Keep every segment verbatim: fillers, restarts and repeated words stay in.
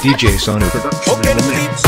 D J Sonu Production in the mix.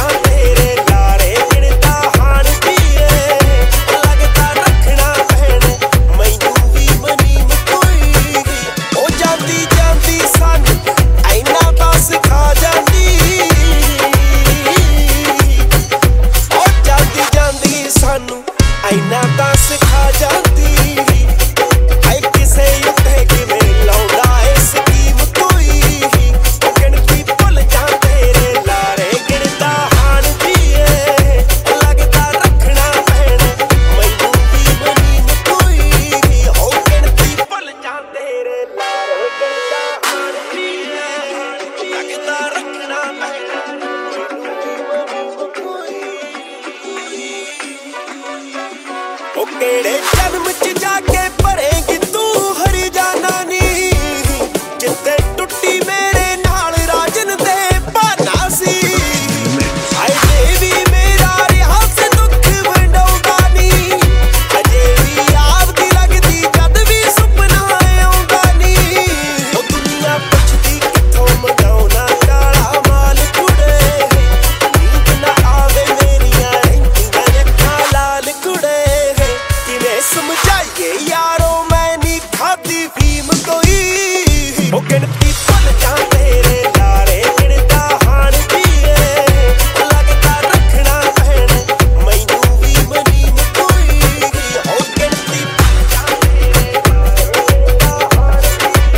केड़े जन्म च जाके भरेगी तू हरी जाना नी जिते टुट्टी मेरे नाल राजन दे बहाना सी आए देवी मेरा रिहा से दुख वंडौदा नी अजे भी आपदी लगदी जद भी सुपना आउंदा नी ओ दुनिया पुछदी किथों मंगाउना काला माल कुड़े नींद ना आवे मेरियां रहिंदियां अखां लाल कुड़े समझाइए यारो मैं नी खादी फीम कोई ओ गिनती भुल जा तेरे लारे गिनता हाण दिए लगता रखना पैण मैनू भी मनीम कोई ओ गिनती भुल जा तेरे लारे गिनता हाण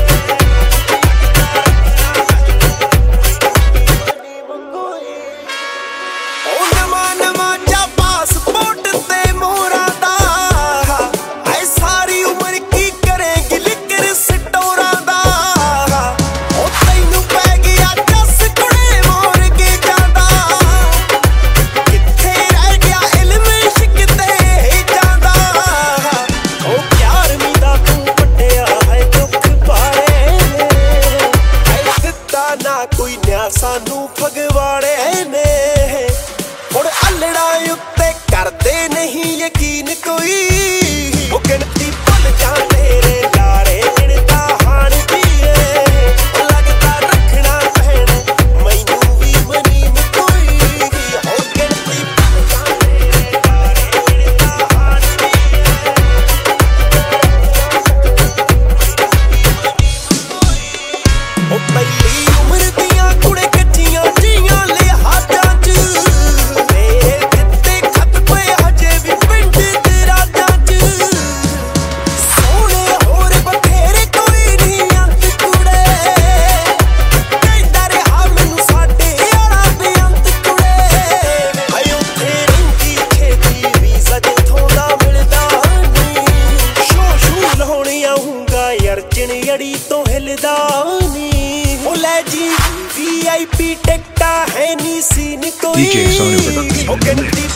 दिए कोई ओ नवा नवा जा पासपोर्ट ते मोरा सानू फगवाड़े ने हुण अल्लड़ा उत्ते करदे नहीं यकीन कोई ओ गिनती भुल जा तेरे लारे गिनता हाण दिए लगता रखना पैण मैनू भी मनीम कोई ओ गिनती भुल जा तेरे लारे गिनता हाण दिए ओ पहली उम्र दियां कुड़े तो हिलदा नी ओ ले जी वी आई पी टिकटा है नी सीन कोई D J Sonu Production in the mix.